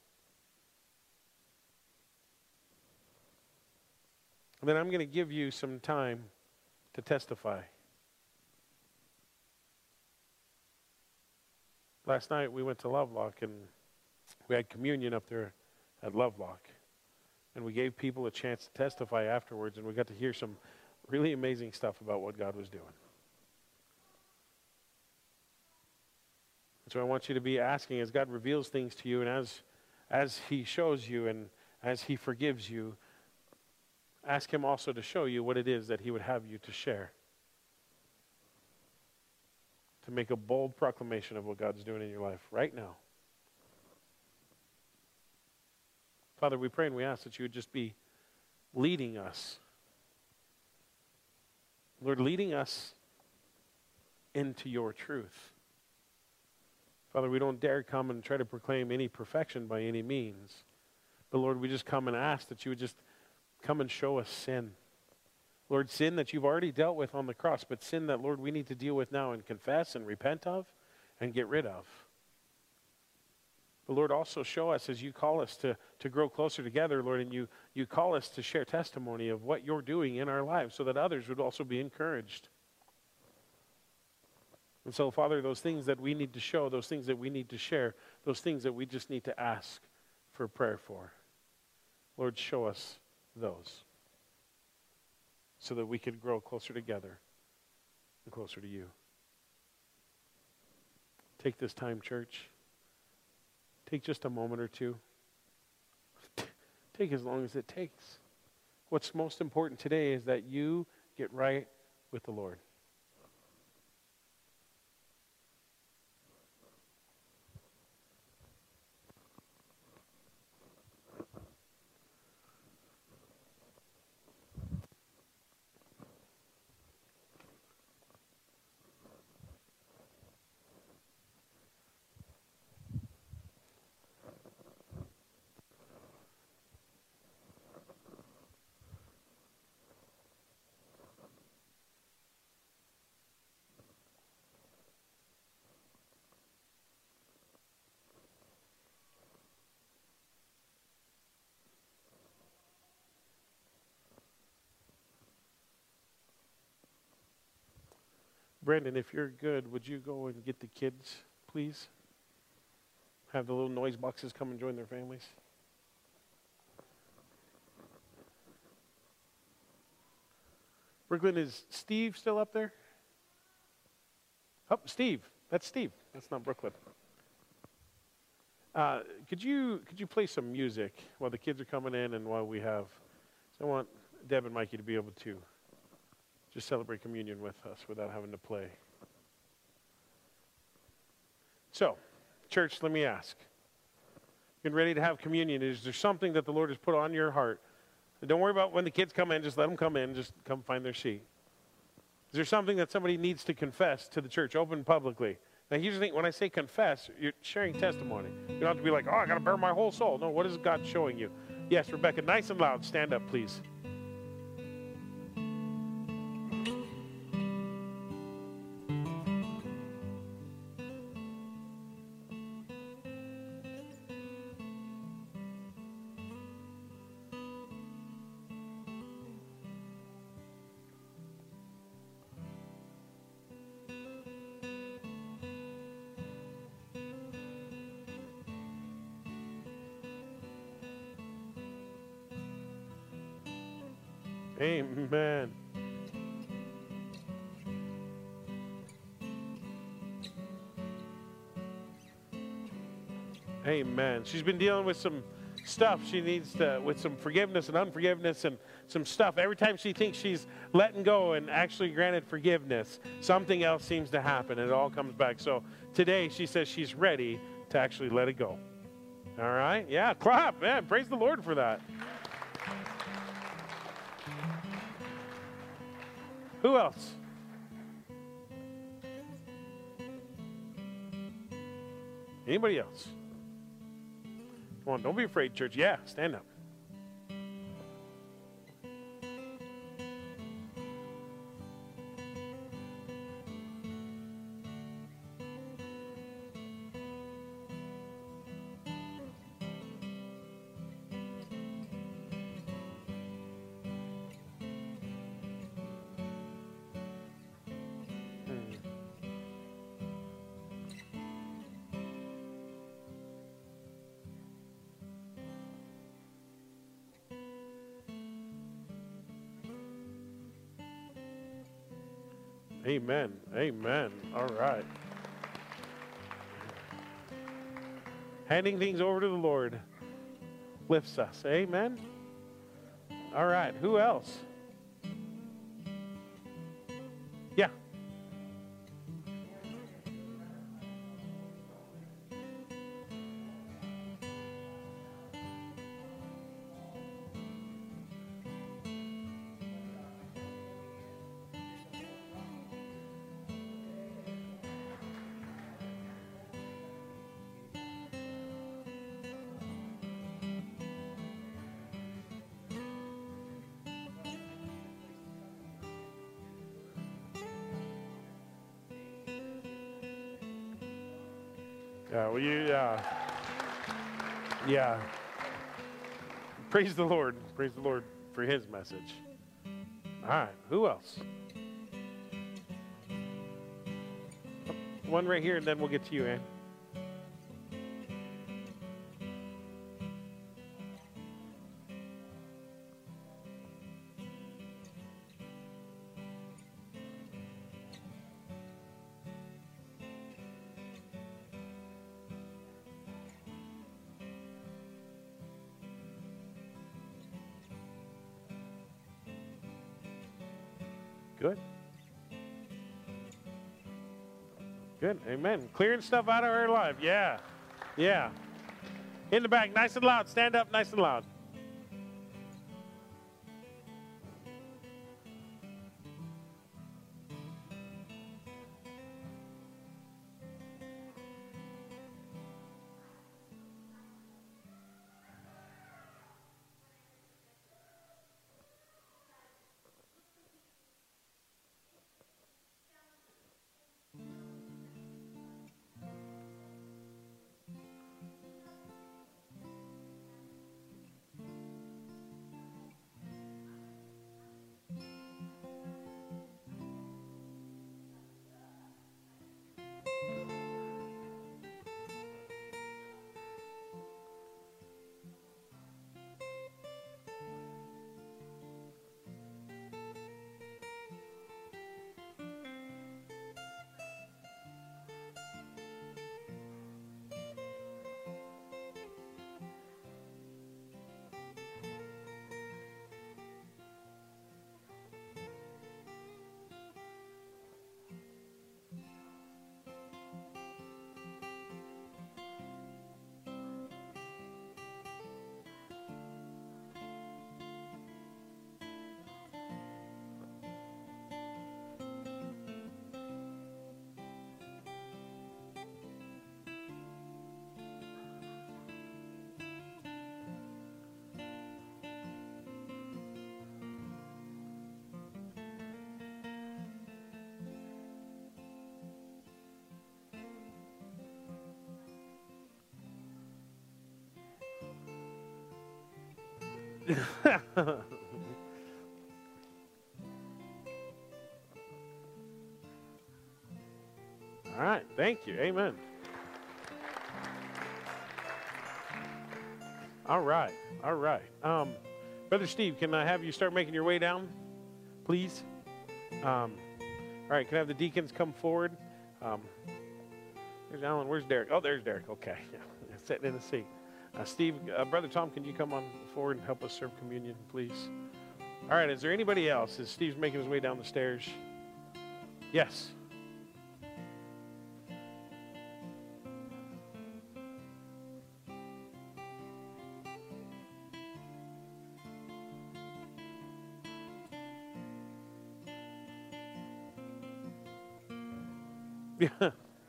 And then I'm going to give you some time to testify. Last night we went to Lovelock and we had communion up there at Lovelock. And we gave people a chance to testify afterwards, and we got to hear some really amazing stuff about what God was doing. So I want you to be asking as God reveals things to you, and as, as He shows you and as He forgives you, ask Him also to show you what it is that He would have you to share. To make a bold proclamation of what God's doing in your life right now. Father, we pray and we ask that you would just be leading us. Lord, leading us into your truth. Father, we don't dare come and try to proclaim any perfection by any means. But Lord, we just come and ask that you would just come and show us sin. Lord, sin that you've already dealt with on the cross, but sin that, Lord, we need to deal with now and confess and repent of and get rid of. But Lord, also show us as you call us to, to grow closer together, Lord, and you, you call us to share testimony of what you're doing in our lives so that others would also be encouraged. And so, Father, those things that we need to show, those things that we need to share, those things that we just need to ask for prayer for, Lord, show us those so that we could grow closer together and closer to you. Take this time, church. Take just a moment or two. Take as long as it takes. What's most important today is that you get right with the Lord. Brandon, if you're good, would you go and get the kids, please? Have the little noise boxes come and join their families. Brooklyn, is Steve still up there? Oh, Steve. That's Steve. That's not Brooklyn. Uh, could you could you play some music while the kids are coming in and while we have? So I want Deb and Mikey to be able to just celebrate communion with us without having to play. So, church, let me ask. Getting ready to have communion, is there something that the Lord has put on your heart? Don't worry about when the kids come in, just let them come in, just come find their seat. Is there something that somebody needs to confess to the church, open publicly? Now, here's the thing, when I say confess, you're sharing testimony. You don't have to be like, oh, I got to bare my whole soul. No, what is God showing you? Yes, Rebecca, nice and loud, stand up, please. Amen. Amen. She's been dealing with some stuff. She needs to, with some forgiveness and unforgiveness and some stuff. Every time she thinks she's letting go and actually granted forgiveness, something else seems to happen and it all comes back. So today she says she's ready to actually let it go. All right. Yeah, clap. Man, praise the Lord for that. Who else? Anybody else? Come on, don't be afraid, church. Yeah, stand up. Amen. Amen. All right. Handing things over to the Lord lifts us. Amen. All right. Who else? Yeah. Yeah, well, you, uh, yeah. Praise the Lord. Praise the Lord for his message. All right, who else? One right here, and then we'll get to you, Ann. Good. Good. Amen. Clearing stuff out of our life. Yeah. Yeah. In the back, nice and loud. Stand up nice and loud. All right. Thank you. Amen. All right. All right. Um, Brother Steve, can I have you start making your way down, please? Um, all right. Can I have the deacons come forward? Um, there's Alan. Where's Derek? Oh, there's Derek. Okay. Yeah. Sitting in the seat. Uh, Steve, uh, Brother Tom, can you come on forward and help us serve communion, please? All right. Is there anybody else? Is Steve's making his way down the stairs? Yes. Yeah.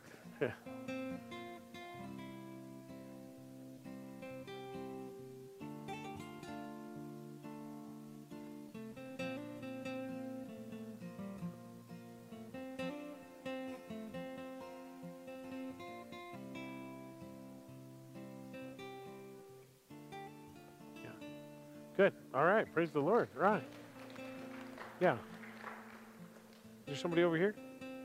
Good. All right. Praise the Lord. Right. Yeah. Is there somebody over here?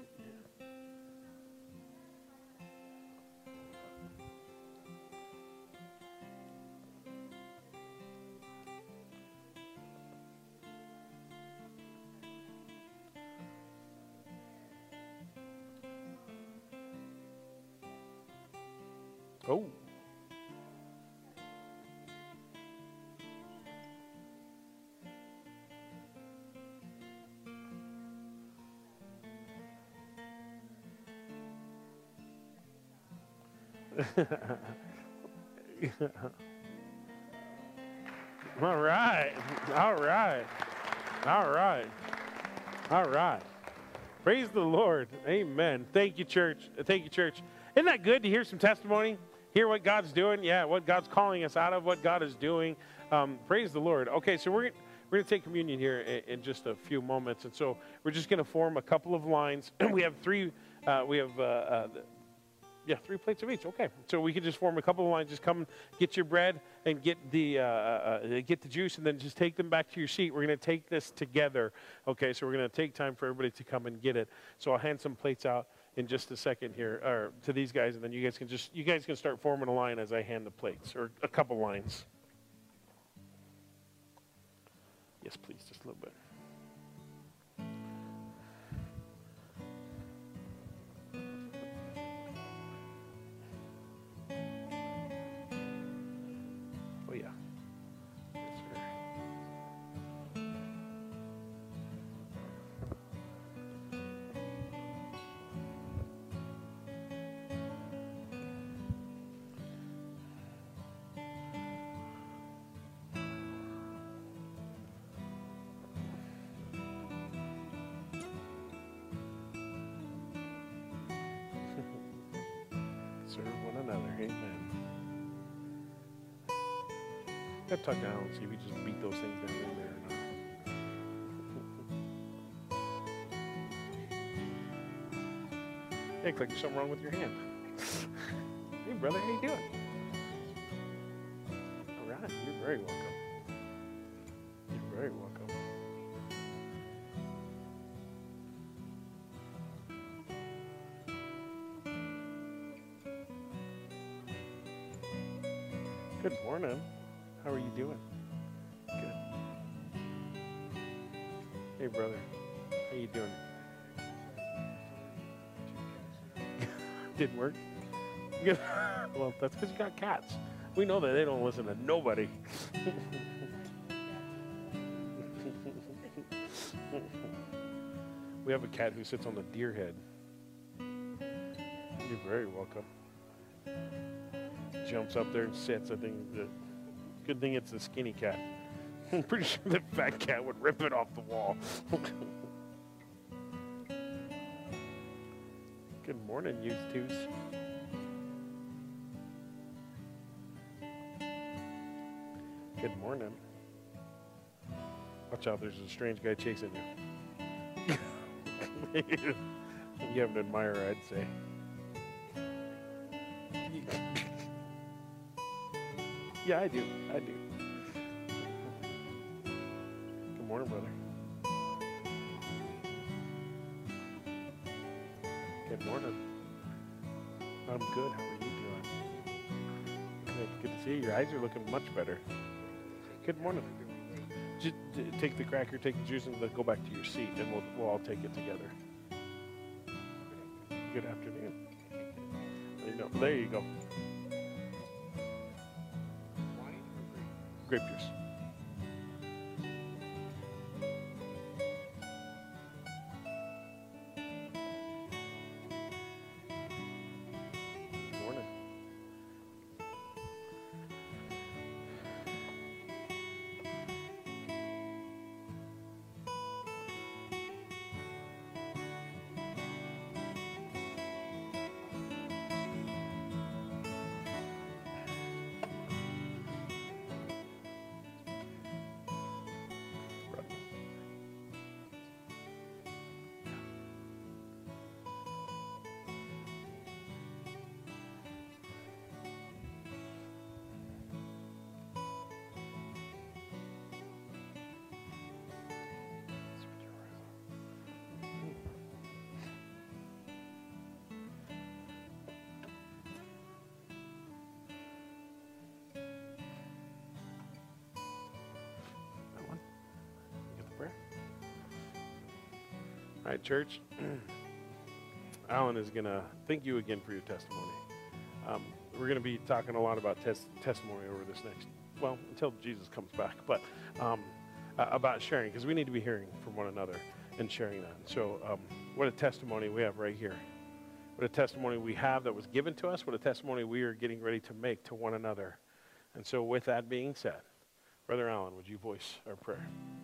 Oh. All right. All right. All right. All right. Praise the Lord. Amen. Thank you, church. Thank you, church. Isn't that good to hear some testimony? Hear what God's doing? Yeah, what God's calling us out of, what God is doing. Um, praise the Lord. Okay, so we're, we're going to take communion here in, in just a few moments. And so we're just going to form a couple of lines. we have three, uh, we have, uh, uh, yeah, three plates of each. Okay, so we can just form a couple of lines. Just come get your bread and get the uh, uh, get the juice, and then just take them back to your seat. We're going to take this together. Okay, so we're going to take time for everybody to come and get it. So I'll hand some plates out in just a second here, or to these guys, and then you guys can just you guys can start forming a line as I hand the plates, or a couple lines. Yes, please, just a little bit. Oh, yeah. Yes, sir. Serve one another. Amen. Gotta tuck down and see if we just beat those things down in there or not. Hey, like there's something wrong with your hand. Hey, brother, how you doing? All right, you're very welcome. You're very welcome. Good morning. How are you doing? Good. Hey, brother. How you doing? Didn't work? Well, that's because you got cats. We know that they don't listen to nobody. We have a cat who sits on the deer head. You're very welcome. Jumps up there and sits. I think the good thing it's the skinny cat. I'm pretty sure the fat cat would rip it off the wall. Good morning, you twos. Good morning. Watch out, there's a strange guy chasing you. You have an admirer, I'd say. Yeah, I do. I do. Good morning, brother. Good morning. I'm good. How are you doing? Good, good to see you. Your eyes are looking much better. Good morning. Just take the cracker, take the juice, and then go back to your seat, and we'll, we'll all take it together. Good afternoon. There you go. There you go. Grape juice. Good morning. All right, church. Alan is going to thank you again for your testimony. Um, we're going to be talking a lot about tes- testimony over this next, well, until Jesus comes back, but um, uh, about sharing, because we need to be hearing from one another and sharing that. So um, what a testimony we have right here. What a testimony we have that was given to us. What a testimony we are getting ready to make to one another. And so with that being said, Brother Alan, would you voice our prayer?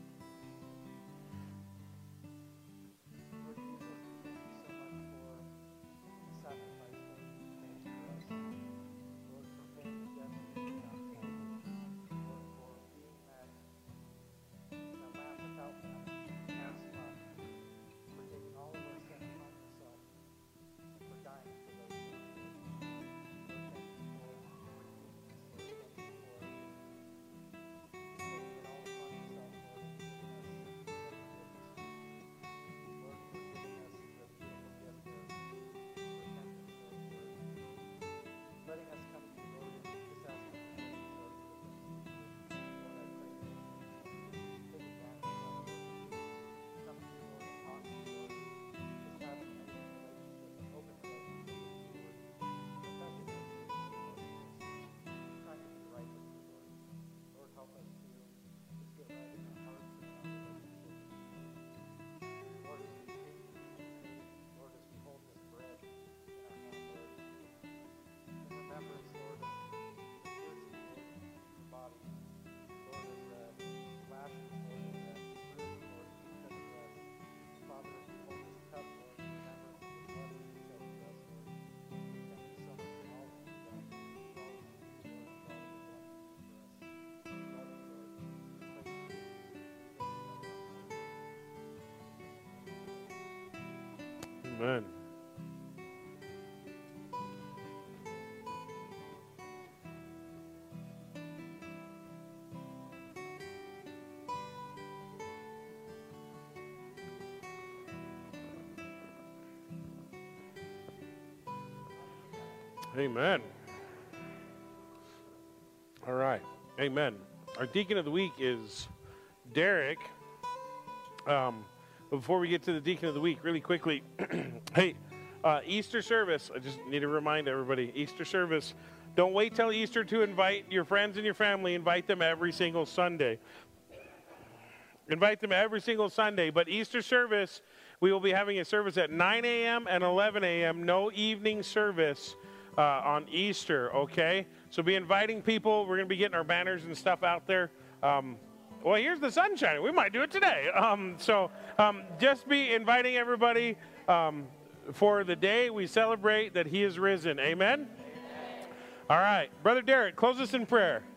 Amen. Amen. All right. Amen. Our deacon of the week is Derek. Um, but before we get to the deacon of the week, really quickly, hey, uh, Easter service. I just need to remind everybody, Easter service. Don't wait till Easter to invite your friends and your family. Invite them every single Sunday. Invite them every single Sunday. But Easter service, we will be having a service at nine a.m. and eleven a.m. No evening service uh, on Easter, okay? So be inviting people. We're going to be getting our banners and stuff out there. Um, well, here's the sun shining. We might do it today. Um, so um, just be inviting everybody um, for the day we celebrate that he is risen. Amen? Amen? All right. Brother Derek, close us in prayer.